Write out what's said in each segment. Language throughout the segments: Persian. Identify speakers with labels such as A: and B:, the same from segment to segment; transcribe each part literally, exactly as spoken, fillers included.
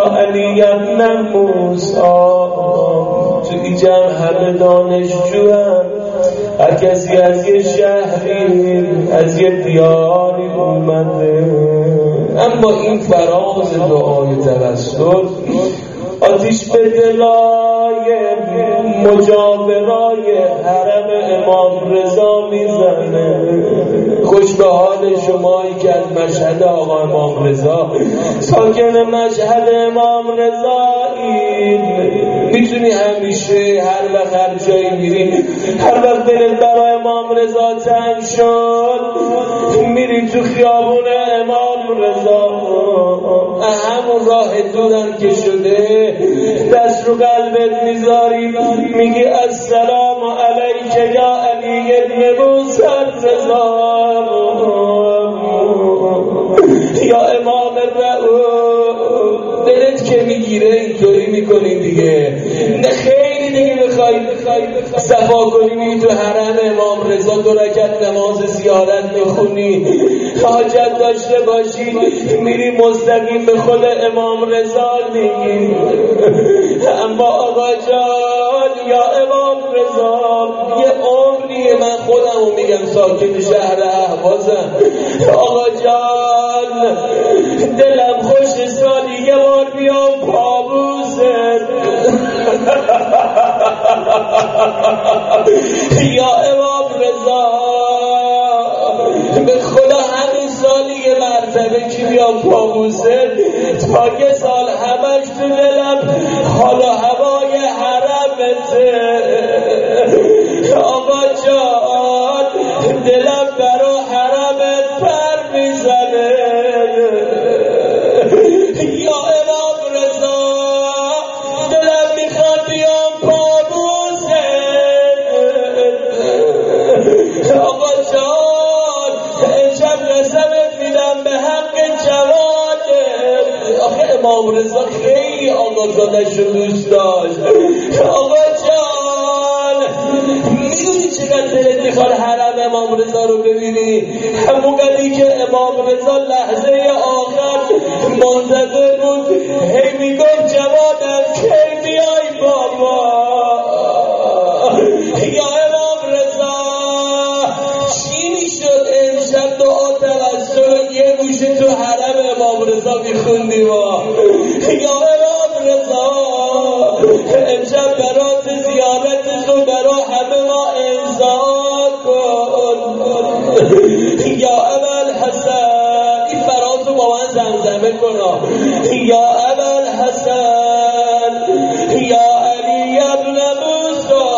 A: علی ابن موسی. تو این جمع همه دانشجو هم، هر کسی از یه شهری از یه دیاری اومده، اما این فراز دعای توسل آتیش به دلای مجاورای حرم امام رضا میزنه. خوش به حال شمایی که از مشهد آقا امام رضا ساکن مشهد امام رضایی. میتونی همیشه هر وقت هر جایی میری، هر وقت دلت برای امام رضا تنگ شد، میری تو خیابون امام رضا، همون راه دورم که شده دست رو قلبت میذاری، میگی السلام علیک یا علی ابن موسی رضا، یا امام رؤوف. دلت که میگیره اینطوری میکنی دیگه. نه خیلی دیگه بخوای صفا کنی، میگی تو حرم امام رضا دو رکعت نماز زیارت میخونی، حاجت داشته باشی میری مستقیم به خود امام رضا میگی اما آقا جان یا امام رضا یه عمریه، من خودمو میگم ساکن شهر اهوازم، آقا جان دلم خوش سالی یه بار بیام پابوست یا امام رضا، به خدا همین سالی یه مرتبه که بیام پابوست تا یه سال همش تو دلم حالا هوای حرمته. آقا جان دلم برا حرمت پر میزنه یا امام رضا، دلم میخواد بیام پابوست. آقا جان امشب قسمت میدم به حق جوانت. آخه امام رضا خیلی آقا زادش رو دوست داشت. آقا جان میدونی چقدر دلت میخواد حرم امام رضا رو ببینی؟ همون قدری که امام رضا لحظه آخر منتظر بود، هی میگفت جوانم کی بیای بابا. یا امام رضا چی میشد امشب دعا توسل یه گوشه تو حرم امام رضا میخوندی ما؟ یا امام رضا امشب برات زیارت تو برا همه ما امضا کن. یا ابل حسن این فراتو با من زمزمه کنا. یا ابل حسن یا علی ابن موسی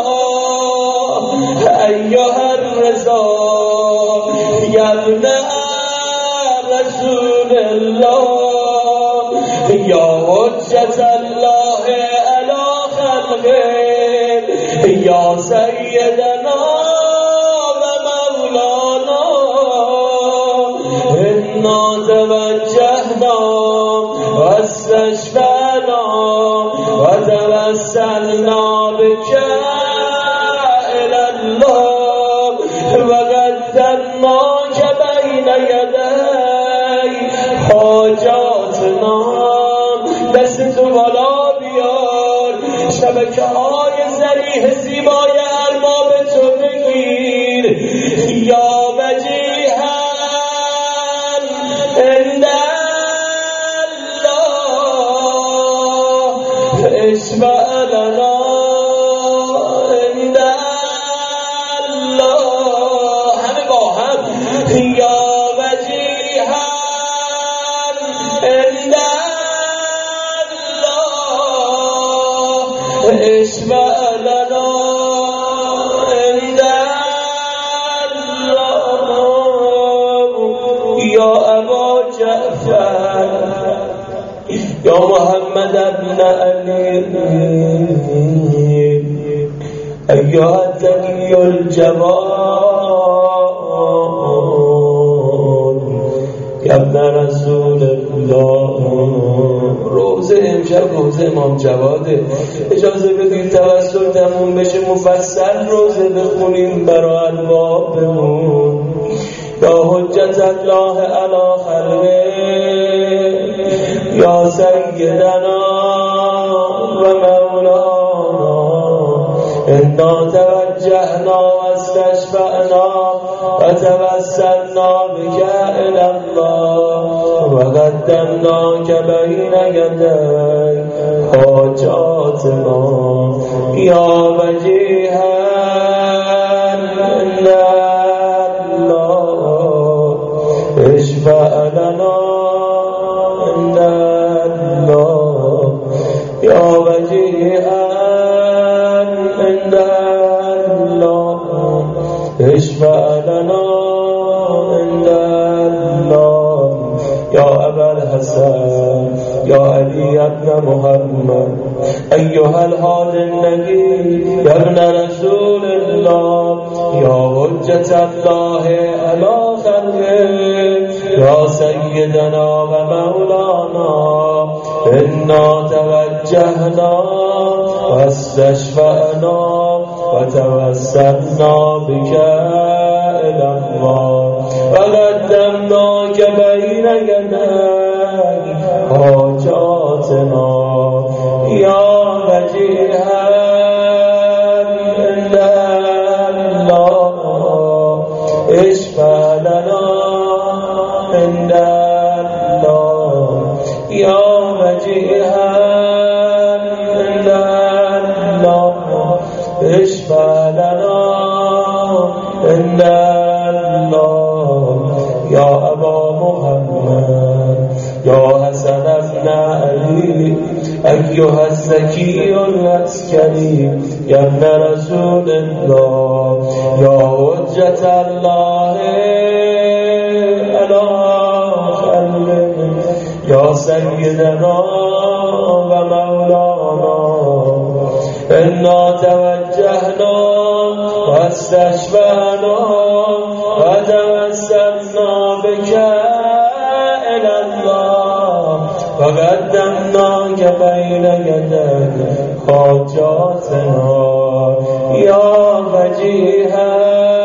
A: ایها الرضا یا ابن رسول الله یا حجت الله علی خلقه یا سیدنا و مولانا انا توجهنا و استشفعنا و توسلنا بک الی الله و قدمناک بین یدی حاجاتنا. دست تو بالا بیار، شبکه های زریح زیبای ارباب تو بگیر. یا وجیها عند الله اشفع لنا عند الله. همه با هم یا وجیها عند اشفع لنا عند الله. یا ابا جعفر یا محمد ابن علی ایها التقی الجواد یا ابن رسول الله. روزه امشب روزه امام جواده، اجازه بدید توسل تموم بشه مفصل روزه بخونیم برای البابمون. یا حجت الله علی خلقه یا سیدنا وتوسلنا بك إلى الله وقدمناك بين يدي حاجاتنا يا وجيها عند الله اشفع لنا عند الله يا وجيها عند الله اشفع لنا عند الله يا أبا الحسن يا علي بن محمد أيها الهادي النبي يا ابن رسول الله يا حجة الله على خلقه يا سيدنا ومولانا إنا توجهنا واستشفعنا وتوسلنا بك إلى الله وقدمناك بين يدي حاجاتنا يا وجيها عند الله اشفع لنا عند الله يا وجيها عند الله اشفع لنا عند الله يا أبا محمد يا حسن ابن علي أيها الزكي العسكري يا ابن رسول الله يا حجة الله على خلقه يا سيدنا ومولانا إنا توجهنا واستشفعنا وتوسلنا بك إلى الله وقدمناك بين يدي حاجاتنا يا وجيها